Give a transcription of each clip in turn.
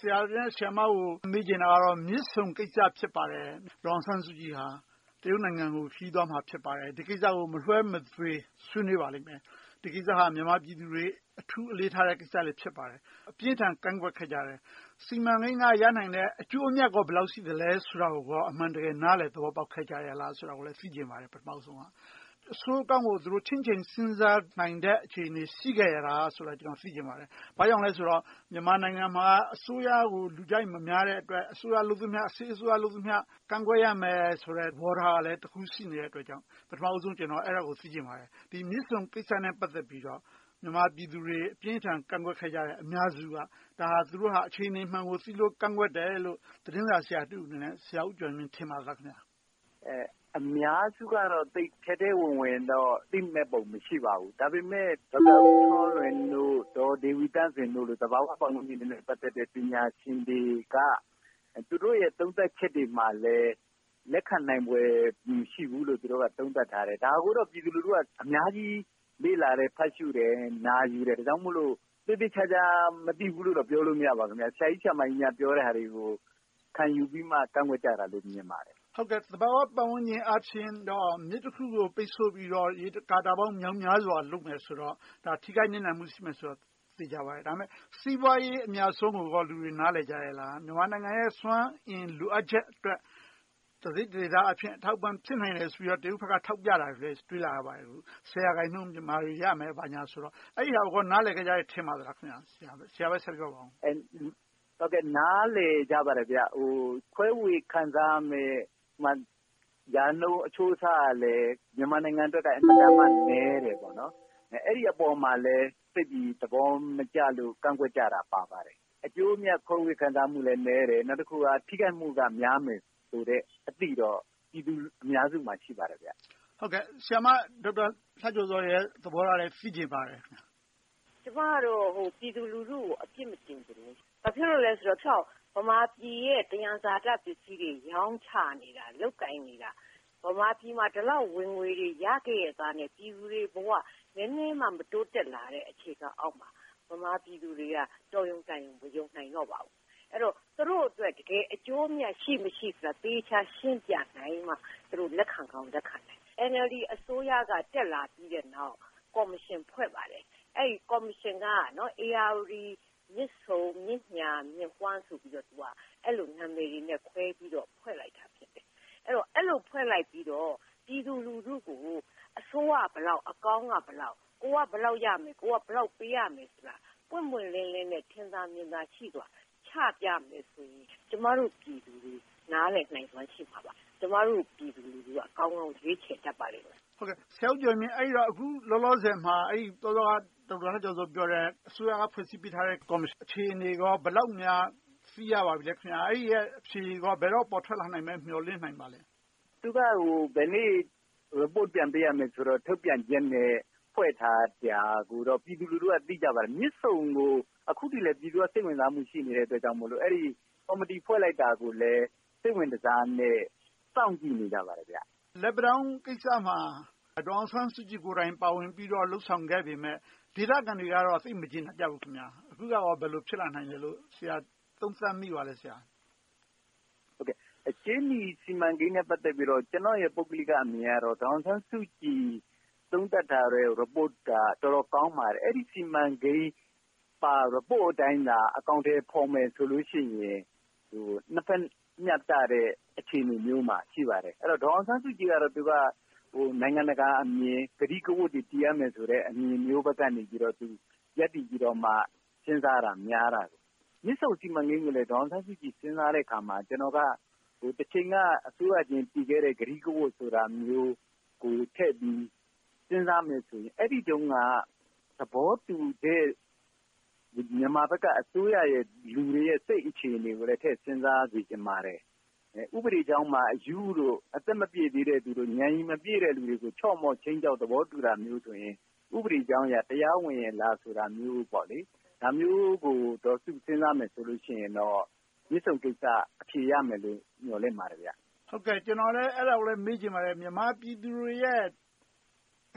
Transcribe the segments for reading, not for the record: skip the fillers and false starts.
ဆရာနဲ့ဆရာမကိုမေးချင်တာကတော့မြစ်ဆုံကိစ္စဖြစ်ပါတယ်။ဒေါ်အောင်ဆန်းစုကြည်ဟာတရုတ်နိုင်ငံကိုခရီးသွားမှာဖြစ်ပါတယ်။ဒီကိစ္စကိုမလွှဲမသွေဆွေးနွေးပါလိမ့်မယ်။ဒီကိစ္စဟာမြန်မာပြည်သူတွေအထူးအလေးထားတဲ့ကိစ္စလေးဖြစ်ပါတယ်။အပြင်းထန်ကန့်ကွက်ခဲ့ကြတယ်။စီမံကိန်းကရနိုင်တဲ့အကျိုးအမြတ်ကောဘယ်လောက်ရှိသလဲဆိုတာကိုအမှန်တကယ်နားလည်သဘောပေါက်ခဲ့ကြရလားဆိုတာကိုလည်းသိချင်ပါတယ်ပထမဆုံးက။အဆိုးအကောင်းကိုသူတို့ချင့်ချိန်စဉ်းစားနိုင်တဲ့အခြေအနေရှိခဲ့ရတာဆိုတာကျွန်တော်သိချင်ပါတယ်။ဘာကြောင့်လဲဆိုတော့မြန်မာနိုင်ငံမှာအစိုးရကိုလူကြိုက်မများတဲ့အတွက်အစိုးရလုပ်သမျှအစိုးရလုပ်သမျှကန့်ကွက်ရမယ်ဆိုတဲ့ဘောထားကလည်းတစ်ခုရှိနေတဲ့အတွက်ကြောင့်ပထမဆုံးကျွန်တော်အဲ့ဒါကိုသိချင်ပါတယ်။ဒီမြစ်ဆုံကိစ္စနဲ့ပတ်သက်ပြီးတော့မြန်မာပြည်သူတွေအပြင်းထန်ကန့်ကွက်ခဲ့ကြတဲ့အများစုကဒါဟာသူတို့ဟာအခြေအနေမှန်ကိုသိလို့ကန့်ကွက်တယ်လို့သတင်းစာဆရာတူအနေနဲ့ဆရာဦးကျော်မြင့်ထင်ပါလားခင်ဗျာ။အများစုကတော့သိထဲဝင်ဝင်တော့သိမဲ့ပုံမရှိပါဘူးဒါပေမဲ့ဒေါက်တာဦးထွန်းလွင်တို့ဒေါ်ဒေဝီတန်းစင်တို့လိုသဘာဝပတ်ဝန်းကျင်နဲ့ပတ်သက်တဲ့ပညာရှင်တွေကသူတို့ရဲ့သုံးသပ်ချက်တွေမှာလည်းလက်ခံနိုင်ပွဲမရှိဘူးလို့သူတို့ကသုံးသပ်ထားတယ်ဒါကိုတော့ပြည်သူလူထုကအများကြီးလေ့လာတယ်ဖတ်ရှုတယ်နားယူတယ်ဒါကြောင့်မို့လို့တိတိကျကျမသိဘူးလို့တော့ပြောလို့မရပါဘူးခင်ဗျာဆရာကြီးဆရာမကြီးများပြောတဲ့ဟာတွေကိုခံယူပြီးမှကန့်ကွက်ကြတာလို့မြင်ပါတယ်ဟုတ်ကဲ့သဘာဝပတ်ဝန်းကျင်အချင်းတော့မြစ်တစ်ခုကိုပိတ်ဆို့ပြီးတော့ရေကာတာပေါင်းမြောင်များစွာလုပ်မယ်ဆိုတော့ဒါထိခိုက်နေမှုရှိမယ်ဆိုတော့သိကြပါတယ်ဒါပေမဲ့စီးပွားရေးအများဆုံးကိုလူတွေနားလည်ကြရလားမြန်မာနိုင်ငံရဲ့စွမ်းအင်လိုအပ်ချက်အတွက်တစိဒေသအဖြစ်အထောက်ပံ့ဖြစ်နိုင်တယ်ဆိုပြီးတော့တရုတ်ဘက်ကထောက်ပြတာတွေတွေ့လာရပါတယ်ခု10%မြန်မာတွေရမယ်ဘာညာဆိုတော့အဲ့ဒီဟာကိုနားလည်ကြရထင်ပါသလားခင်ဗျာဆရာပဲဆက်ပြောပါအောင်ဟုတ်ကဲ့နားလေကြပါတယ်ဗျခွဲဝေခံစားမယ်ရာနှုန်းအချိုးအစားလည်းမြန်မာနိုင်ငံအတွက်ကအမှန်တမ်းနည်းတယ်ပေါ့နော်အဲ့ဒီအပေါ်မှာလည်းသိပြီးသဘောမကျလို့ကန့်ကွက်ကြတာပါပါတယ်အကျိုးအမြတ်ခွဲဝေခံစားမှုလည်းနည်းတယ်နောက်တစ်ခုကထိခိုက်မှုကများမယ်ဆိုတဲ့အသည့်တော့ပြည်သူအများစုမှာရှိပါတယ်ဗျဟုတ်ကဲ့ဆရာမဒေါက်တာလှကျော်စောရဲ့သဘောထားလည်းသိချင်ပါတယ်ကျမတို့ပြည်သူလူထုကိုအပြစ်မတင်ဘူးဘာဖြစ်လို့လဲဆိုတော့ဗမာပြည်ရဲ့တရားဇာတပစ္စည်းတွေရောင်းချနေတာလုတ်ကင်နေတာဗမာပြည်မှာဒီလောက်ဝင်ငွေတွေရခဲ့ရတာနဲ့ပြည်သူတွေဘဝနည်းနည်းမှမတိုးတက်လာတဲ့အခြေခံအောက်မှာဗမာပြည်သူတွေကတော်ရုံတန်ရုံမယုံနိုင်တော့ပါဘူးအဲ့တော့သူတို့အတွက်တကယ်အကျိုးမြတ်ရှိမရှိဆိုတာသေချာရှင်းပြနိုင်မှသူတို့လက်ခံကောင်းလက်ခံတယ် NLD အစိုးရကတက်လာပြီးတဲ့နောက်ကော်မရှင်ဖွဲ့ပါတယ်အဲ့ဒီကော်မရှင်ကနော် ARD မြစ်ဆုံမြစ်ညာမြစ်ဝှမ်းဆိုပြီးတော့သူကအဲ့လိုနာမည်တွေနဲ့ခွဲပြီးတော့ဖွဲ့လိုက်တာဖြစ်တယ်အဲ့တော့အဲ့လိုဖွဲ့လိုက်ပြီးတော့ပြည်သူလူထုကိုအစိုးရဘလောက်အကောင်းကဘလောက်ကိုကဘလောက်ရမယ်ကိုကဘလောက်ပေးရမယ်ဆိုတာပွင့်ပွင့်လင်းလင်းနဲ့ထင်သာမြင်သာရှိသွားချပြမယ်ဆိုရင်ကျမတို့ပြည်သူတွေနားလည်နိုင်စွမ်းရှိမှာပါကျမတို့ပြည်သူလူထုကအကောင်းကောင်းရွေးချယ်တတ်ပါလိမ့်မယ်ဟုတ်ကဲ့ဆရာဦးကျော်မြင့်အဲ့တော့အခုလောလောဆယ်မှာအဲ့ဒီတော်တော်ဒေါက်တာကျော်စောပြောတဲ့အစိုးရကဖွဲ့စည်းပေးထားတဲ့ကော်မရှင်အခြေအနေကဘယ်လောက်များသိရပါပြီလဲခင်ဗျာအဲ့ဒီရဲ့အဖြေကဘယ်တော့ပေါ်ထွက်လာနိုင်မယ်မျှော်လင့်နိုင်ပါလဲသူကဘယ်နေ့ report ပြန်ပေးရမယ်ဆိုတော့ထုတ်ပြန်ချက်နဲ့ဖွဲ့ထားတာကိုတော့ပြည်သူလူထုကသိကြပါတယ်မြစ်ဆုံကိုအခုတည်းလည်းပြည်သူကစိတ်ဝင်စားမှုရှိနေတဲ့အတွက်ကြောင့်မို့လို့အဲ့ဒီကော်မတီဖွဲ့လိုက်တာကိုလည်းစိတ်ဝင်စားနဲ့စောင့်ကြည့်နေကြပါတယ်ဗျလက်ပံတောင်းကိစ္စမှာဒေါအောင်ဆန်းစုကြည်ကိုယ်တိုင်ပါဝင်ပြီးတော့လှုပ်ဆောင်ခဲ့ပေမဲ့ဒေသခံတွေကတော့သိမကျင်တတ်ကြဘူးခင်ဗျာအခုကရောဘယ်လိုဖြစ်လာနိုင်လဲလို့ဆရာသုံးသပ်မိပါလဲဆရာဟုတ်ကဲ့အချင်းဒီစီမံကိန်းနဲ့ပတ်သက်ပြီးတော့ကျွန်တော်ရဲ့ပုဂ္ဂလိကအမြင်ကတော့ဒေါအောင်ဆန်းစုကြည်သုံးသပ်ထားတဲ့ report ကတော်တော်ကောင်းပါတယ်အဲ့ဒီစီမံကိန်းပါ report အတိုင်းသာအကောင့်ထဲပေါ်မယ်ဆိုလို့ရှိရင်နှစ်ဖက်ညတ်တဲ့အခြေအနေမျိုးမှာရှိပါတယ်အဲ့တော့ဒေါအောင်ဆန်းစုကြည်ကတော့သူကနိုင်ငံတကာအမြင်ဂတိကဝတ်တွေတည်ရမယ်ဆိုတဲ့အမြင်မျိုးဘက်ကနေပြီးတော့သူရက်တည်ပြီးတော့မှစဉ်းစားတာများတာမြစ်ဆုံစီမံကိန်းကိုလည်းဒေါအောင်ဆန်းစုကြည်စဉ်းစားတဲ့အခါမှာကျွန်တော်ကတစ်ချိန်ကအစိုးရချင်းတည်ခဲ့တဲ့ဂတိကဝတ်ဆိုတာမျိုးကိုထည့်ပြီးစဉ်းစားမယ်ဆိုရင်အဲ့ဒီတုန်းကသဘောတူတဲ့မြန်မာဘက်ကအစိုးရရဲ့လူတွေရဲ့စိတ်အခြေအနေကိုလည်းထည့်စဉ်းစားကြည့်ပါတယ်ဥပဒေကြောင်းမှာအယူတို့အသက်မပြည့်သေးတဲ့သူတို့ဉာဏ်ကြီးမပြည့်တဲ့လူတွေကိုချော့မော့ချင်းကြောက်သဘောတူတာမျိုးဆိုရင်ဥပဒေကြောင်းရတရားဝင်ရလားဆိုတာမျိုးပေါ့လေဒါမျိုးကိုတော့သူစဉ်းစားမယ်ဆိုလို့ရှိရင်တော့မြစ်ဆုံကိစ္စအဖြေရမယ်လို့ညွှန်လင့်ပါတယ်ဗျဟုတ်ကဲ့ကျွန်တော်လည်းအဲ့ဒါကိုလည်းမေးချင်ပါတယ်မြန်မာပြည်သူတွေရဲ့အ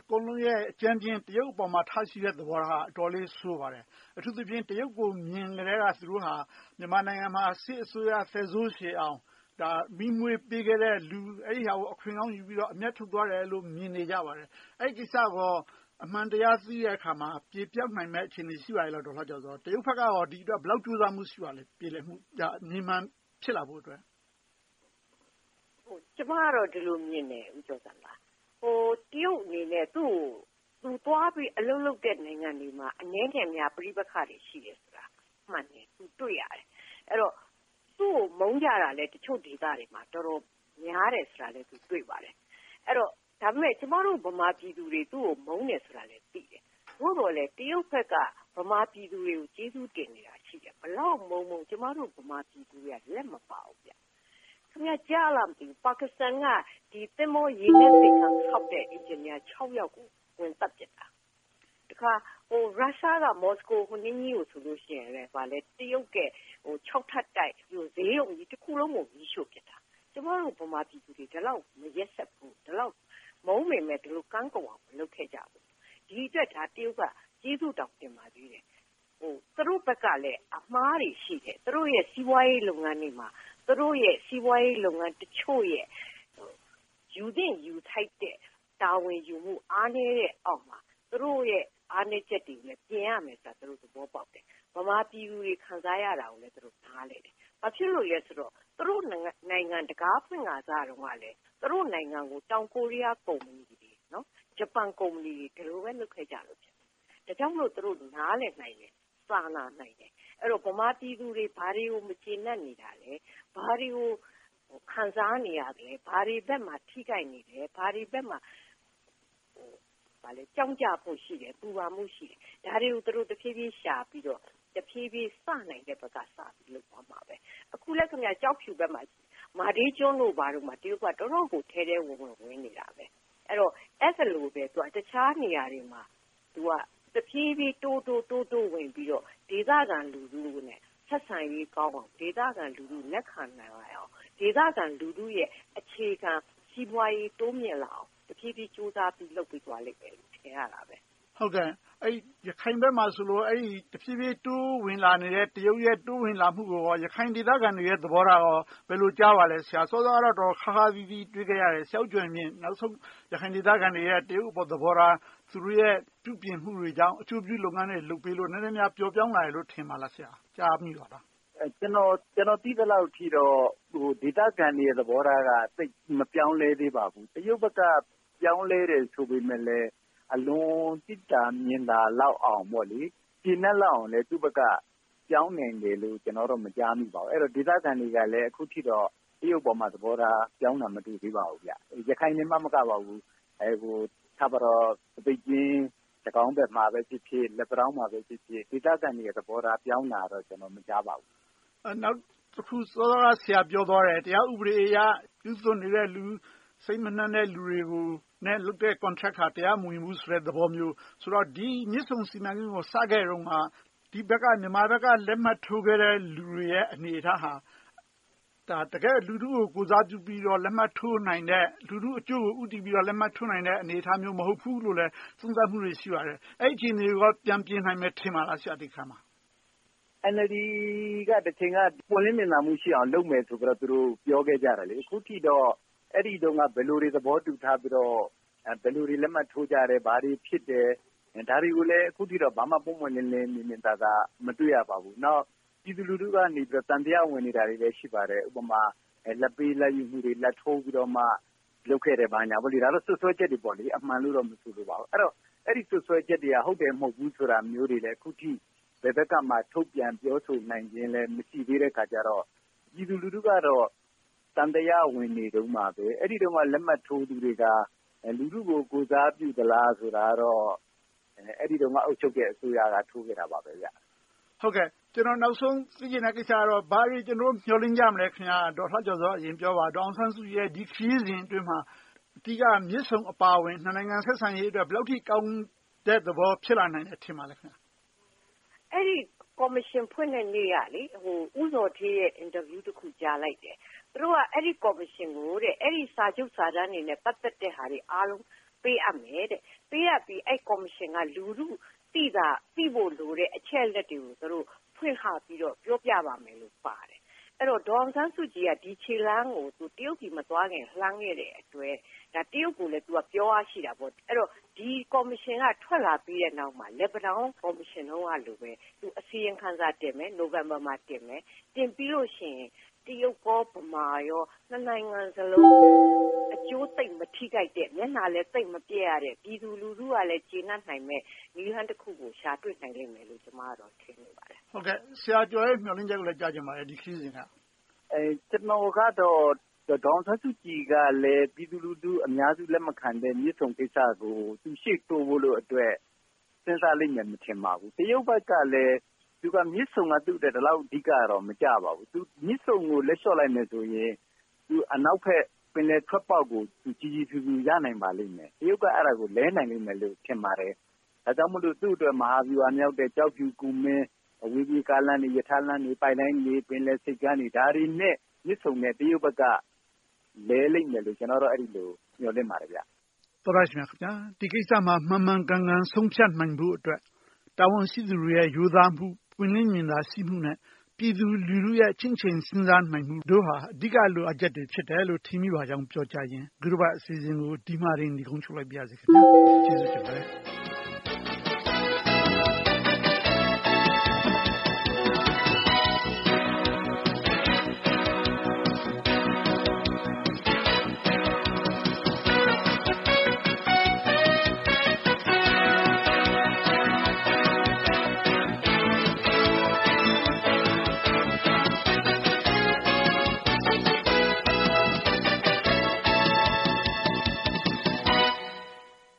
ကုန်လုံးရဲ့အကြမ်းဖျင်းတရုတ်အပေါ်မှာထားရှိတဲ့သဘောထားအတော်လေးဆိုးပါတယ်အထူးသဖြင့်တရုတ်ကိုမြင်ကြတဲ့ကသူတို့ဟာမြန်မာနိုင်ငံမှာစစ်အစိုးရဖက်ဆိုးရှည်အောင်ဒါမိမွေပေးခဲ့တဲ့လူအဲ့ဒီဟာကိုအခွင့်ကောင်းယူပြီးတော့အမျက်ထုတ်သွားတယ်လို့မြင်နေကြပါတယ်အဲ့ဒီကိစ္စကအမှန်တရားသိတဲ့အခါမှာပြေပြောက်နိုင်မဲ့အခြေအနေရှိပါရဲ့လားဒေါ်လှကျော်စောတရုတ်ဘက်ကရောဒီအတွက်ဘယ်လောက်ကြိုးစားမှုရှိပါလဲပြေလည်မှုညီမှန်ဖြစ်လာဖို့အတွက်ကျမကတော့ဒီလိုမြင်တယ်ဦးကျော်စံလားတရုတ်အနေနဲ့သူသွားပြီးအလုပ်လုပ်တဲ့နိုင်ငံတွေမှာအနည်းငယ်များပြိပခါတွေရှိတယ်ဆိုတာမှန်တယ်သူတွေ့ရတယ်အဲ့တော့သူ့ကိုမုန်းကြတာလဲတချို့ဒေသတွေမှာတော်တော်များတယ်ဆိုတာလဲသူတွေ့ပါတယ်အဲ့တော့ဒါပေမဲ့ကျမတို့ဗမာပြည်သူတွေသူ့ကိုမုန်းတယ်ဆိုတာလဲသိတယ်ဘို့တော်လဲတရုတ်ဘက်ကဗမာပြည်သူတွေကိုကျေးဇူးတင်နေတာရှိတယ်ဘလောက်မုန်းကျမတို့ဗမာပြည်သူတွေကလက်မပါဘူးဗျခင်ဗျာကြားလားမသိဘူးပါကစ္စတန်ကဒီသင်္ဘောရေနက်စိတ်ခံဆောက်တဲ့အင်ဂျင်နီယာ6ယောက်ကိုဝင်တပ်ပစ်တာတခါရုရှားကမော်စကိုနင်းကြီးကိုဆိုလို့ရှိရင်လည်းဗာလဲတရုတ်က6ထပ်တိုက်ဈေးရုံကြီးတစ်ခုလုံးကိုကြီးရှို့ပစ်တာကျမတို့ဗမာပြည်သူတွေဒီလောက်မရက်ဆက်ဘူးဒီလောက်မုန်းမိမဲ့ဒီလိုကန်းကောင်အောင်မလုပ်ခဲ့ကြဘူးဒီအတွက်ဒါတရုတ်ကကျေးဇူးတောင်းတင်ပါသေးတယ်သူတို့ဘက်ကလည်းအမှားတွေရှိတယ်သူတို့ရဲ့စီးပွားရေးလုပ်ငန်းတွေမှာသူတို့ရဲ့စီးပွားရေးလုပ်ငန်းတချို့ရဲ့ယူသင့်ယူထိုက်တဲ့တာဝန်ယူမှုအားနည်းတဲ့အောက်မှာသူတို့ရဲ့အားနည်းချက်တွေလည်းပြင်ရမယ်ဆိုတာသူတို့သဘောပေါက်တယ်ဗမာပြည်သူတွေခံစားရတာကိုလည်းသူတို့နားလည်တယ်ဘာဖြစ်လို့လဲဆိုတော့သူတို့နိုင်ငံတကာဖွင့်ကားစားတော့ကလည်းသူတို့နိုင်ငံကိုတောင်ကိုရီးယားကုမ္ပဏီတွေနော်ဂျပန်ကုမ္ပဏီတွေဒီလိုပဲလုပ်ခဲ့ကြလို့ဖြစ်တယ်ဒါကြောင့်မို့သူတို့နားလည်နိုင်တယ်စာနာနိုင်တယ်အဲ့တော့ဗမာပြည်သူတွေဘာတွေကိုမကျေနပ်နေတာလဲဘာတွေကိုခံစားနေရတယ်ဘာတွေဘက်မှာထိခိုက်နေတယ်ဘာတွေဘက်မှာဘာလဲကြောင်းကြဖို့ရှိတယ်ပူပါမှုရှိတယ်ဒါတွေကိုသူတို့တဖြည်းဖြည်းရှာပြီးတော့တဖြည်းဖြည်းစနိုင်တဲ့ဘက်ကစပြီးလုပ်သွားမှာပဲအခုလည်းခင်ဗျာကြောက်ဖြူဘက်မှာမာဒေးကျွန်းတို့ဘာတို့မှာတရုတ်ကတော်တော်ကိုထဲထဲဝင်နေတာပဲအဲ့တော့အဲ့လိုပဲသူကတခြားနေရာတွေမှာသူကတဖြည်းဖြည်းတိုးဝင်ပြီးတော့ဒေသခံလူထုနဲ့ဆက်ဆံရေးကောင်းအောင်ဒေသခံလူထုလက်ခံနိုင်အောင်ဒေသခံလူထုရဲ့အခြေခံစီးပွားရေးတိုးမြင့်လာအောင်တဖြည်းဖြည်းစူးစမ်းပြီးလုပ်ပြီးသွားလိမ့်မယ်လို့ထင်ရတာပဲဟုတ်ကဲ့အဲ့ရခိုင်ဘက်မှာဆိုလို့အဲ့တဖြည်းဖြည်းတိုးဝင်လာနေတဲ့တရုတ်ရဲ့တိုးဝင်လာမှုကိုရခိုင်ဒေသခံတွေရဲ့သဘောထားရောဘယ်လိုကြားပါလဲဆရာစောစောကတော့တော်ခါခါပြီးပြီးတွေ့ခဲ့ရတယ်ရှောက်ကျွယ်မြင့်နောက်ဆုံးရခိုင်ဒေသခံတွေရဲ့တရုတ်ဘောသဘောထားသူတို့ရဲ့ပြုပြင်မှုတွေကြောင့်အကျိုးပြုလုပ်ငန်းတွေလုပ်ပေးလို့နည်းနည်းများပျော်ပြောင်းလာတယ်လို့ထင်ပါလားဆရာကြားမိပါလားကျွန်တော်သိသလောက်ထိတော့ဒေသခံတွေရဲ့သဘောထားကသိမပြောင်းလဲသေးပါဘူးတရုတ်ဘက်ကပြောင်းလဲတယ်ဆိုပေမဲ့လည်းအလွန်တိတာမြင်တာလောက်အောင်ပေါ့လေပြင်းနဲ့လောက်အောင်လည်းသူ့ဘက်ကပြောင်းနိုင်တယ်လို့ကျွန်တော်တော့မကြားမိပါဘူးအဲ့တော့ဒေသခံတွေကလည်းအခုထိတော့တရုတ်ပေါ်မှာသဘောထားပြောင်းတာမတွေ့သေးပါဘူးဗျရခိုင်နေမှမကပါဘူးထားပါတော့ပိတ်ကျင်းတကောင်းဘက်မှာပဲဖြစ်ဖြစ်လက်ပတောင်းမှာပဲဖြစ်ဖြစ်ဒေသခံတွေရဲ့သဘောထားပြောင်းတာတော့ကျွန်တော်မကြားပါဘူးနောက်တစ်ခုစောစောကဆရာပြောသွားတယ်တရားဥပဒေအရပြုစုနေတဲ့လူစိတ်မနှံ့တဲ့လူတွေကိုနဲ့လုပ်တဲ့ contract ဟာတရားမဝင်ဘူးဆိုတဲ့သဘောမျိုးဆိုတော့ဒီမြစ်ဆုံစီမံကိန်းကိုစခဲ့တုန်းကဒီဘက်ကမြန်မာဘက်ကလက်မှတ်ထိုးခဲ့တဲ့လူတွေရဲ့အနေအထားဟာဒါတကယ်လူထုကိုကိုစားပြုပြီးတော့လက်မှတ်ထိုးနိုင်တဲ့လူထုအကျိုးကိုဥတည်ပြီးတော့လက်မှတ်ထိုးနိုင်တဲ့အနေအထားမျိုးမဟုတ်ဘူးလို့လည်းသုံးသပ်မှုတွေရှိပါတယ်အဲ့ဒီအခြေအနေကိုပြန်ပြင်နိုင်မယ်ထင်ပါလားဆရာဒီခါမှာ NLD ကတချိန်ကပွင့်လင်းမြင်သာမှုရှိအောင်လုပ်မယ်ဆိုပြီးတော့သူတို့ပြောခဲ့ကြတယ်လေအခုထိတော့အဲ့ဒီတုန်းကဘယ်လိုတွေသဘောတူထားပြီးတော့ဘယ်လိုတွေလက်မှတ်ထိုးကြတယ်ဘာတွေဖြစ်တယ်ဒါတွေကိုလည်းအခုထိတော့ဘာမှပုံမှန်လင်းလင်းမြင်သာသာမတွေ့ရပါဘူးနောက်ပြည်သူလူထုကနေပြီးတော့တန်တရားဝင်နေတာတွေလည်းရှိပါတယ်ဥပမာလက်ပေးလက်ယူမှုတွေလက်ထိုးပြီးတော့မှလုပ်ခဲ့တယ်ဘာညာပေါ့လေဒါတော့ဆွဆွဲချက်တွေပေါ့လေအမှန်လို့တော့မဆိုလိုပါဘူးအဲ့တော့အဲ့ဒီဆွဆွဲချက်တွေကဟုတ်တယ်မဟုတ်ဘူးဆိုတာမျိုးတွေလည်းအခုထိဘယ်ဘက်ကမှထုတ်ပြန်ပြောဆိုနိုင်ခြင်းလည်းမရှိသေးတဲ့ခါကျတော့ပြည်သူလူထုကတော့တန်တရားဝင်နေတုန်းမှာပဲအဲ့ဒီတုန်းကလက်မှတ်ထိုးသူတွေကလူထုကိုကိုစားပြုသလားဆိုတာတော့အဲ့ဒီတုန်းကအုပ်ချုပ်တဲ့အစိုးရကထိုးခဲ့တာပါပဲဗျဟုတ်ကဲ့ကျွန်တော်နောက်ဆုံးသိချင်တဲ့ကိစ္စကတော့ဘာတွေကျွန်တော်မျှော်လင့်ကြမလဲခင်ဗျာဒေါ်လှကျော်စောအရင်ပြောပါဒေါအောင်ဆန်းစုကြည်ရဲ့ဒီခရီးစဉ်အတွင်းမှာအဓိကမြစ်ဆုံအပါအဝင်နှစ်နိုင်ငံဆက်ဆံရေးအတွက်ဘယ်လောက်ထိကောင်းတဲ့သဘောဖြစ်လာနိုင်တယ်ထင်ပါလဲခင်ဗျာအဲ့ဒီကော်မရှင်ဖွင့်တဲ့နေ့ကလေဦးစောထေးရဲ့အင်တာဗျူးတစ်ခုကြားလိုက်တယ်သူတို့ကအဲ့ဒီကော်မရှင်ကိုတဲ့အဲ့ဒီစာချုပ်စာတမ်းတွေနဲ့ပတ်သက်တဲ့ဟာတွေအားလုံးပေးအပ်မယ်တဲ့ပေးအပ်ပြီးအဲ့ကော်မရှင်ကလူထုသိဖို့လိုတဲ့အချက်လက်တွေကိုသူတို့ဖွင့်ဟပြီးတော့ပြောပြပါမယ်လို့ပါတယ်အဲ့တော့ဒေါ်အောင်ဆန်းစုကြည်ကဒီခြေလမ်းကိုသူတရုတ်ပြည်မသွားခင်လှမ်းခဲ့တဲ့အတွက်ဒါတရုတ်ကိုလည်းသူကပြောရရှိတာပေါ့အဲ့တော့ဒီကော်မရှင်ကထွက်လာပြီးတဲ့နောက်မှာလက်ပတောင်းကော်မရှင်တော့လိုပဲသူအစီရင်ခံစာတင်မယ်နိုဝင်ဘာမှာတင်မယ်တင်ပြီးလို့ရှိရင်တရုတ်ကောဗမာရောနှစ်နိုင်ငံစလုံးအကျိုးသိမ့်မထိခိုက်တဲ့မျက်နှာလည်းသိမ့်မပြည့်ရတဲ့ပြည်သူလူထုကလည်းကျေနပ်နိုင်မဲ့နည်းလမ်းတစ်ခုကိုရှာတွေ့နိုင်လိမ့်မယ်လို့ကျွန်မကတော့ထင်နေပါတယ်ဟုတ်ကဲ့ဆရာကျော်ရဲ့မျှော်လင့်ချက်ကိုလည်းကြားချင်ပါတယ်ဒီခရီးစဉ်ကကျွန်တော်ကတော့ဒေါန်ဆန်းစုကြည်ကလည်းပြည်သူလူထုအများစုလက်မခံတဲ့မြစ်ဆုံကိစ္စကိုသူရှေ့တိုးဖို့လို့အတွက်စဉ်းစားလိမ့်မယ်မထင်ပါဘူးတရုတ်ဘက်ကလည်းသူကမြစ်ဆုံကသူ့တဲ့ဒီလောက်အဓိကတော့မကြပါဘူးသူမြစ်ဆုံကိုလက်လျှော့လိုက်မယ်ဆိုရင်သူအနောက်ဘက်ပင်လယ်ထွက်ပေါက်ကိုသူကြီးဖြူဖြူရနိုင်ပါလိမ့်မယ်တရုတ်ကအဲ့ဒါကိုလဲနိုင်လိမ့်မယ်လို့ထင်ပါတယ်ဒါကြောင့်မလို့သူ့အတွက်မဟာဗျူဟာမြောက်တဲ့ကြောက်ဖြူကူမင်းအဝေးပြေးကားလမ်းတွေရထားလမ်းတွေပိုက်လိုင်းတွေပင်လယ်စိတ်ကမ်းတွေဒါတွေနဲ့မြစ်ဆုံနဲ့တရုတ်ဘက်ကလဲလိမ့်မယ်လို့ကျွန်တော်တို့အဲ့ဒီလိုညွှန်လင့်ပါတယ်ဗျတော်ရရှိမြခင်ဗျာဒီကိစ္စမှာမှန်မှန်ကန်ကန်ဆုံးဖြတ်နိုင်ဖို့အတွက်တာဝန်ရှိသူတွေရဲ့ယူသားမှုပွင့်လင်းမြင်သာရှိမှုနဲ့ပြည်သူလူထုရဲ့ချင်းချင်းစဉ်းစားနိုင်မှုတို့ဟာအဓိကလိုအပ်ချက်တွေဖြစ်တယ်လို့ထင်မိပါကြောင်းပြောကြားရင်ဂရုဘအစီအစဉ်ကိုဒီမှာတင်ဒီကုန်းချုပ်လိုက်ပါရစေခင်ဗျာကျေးဇူး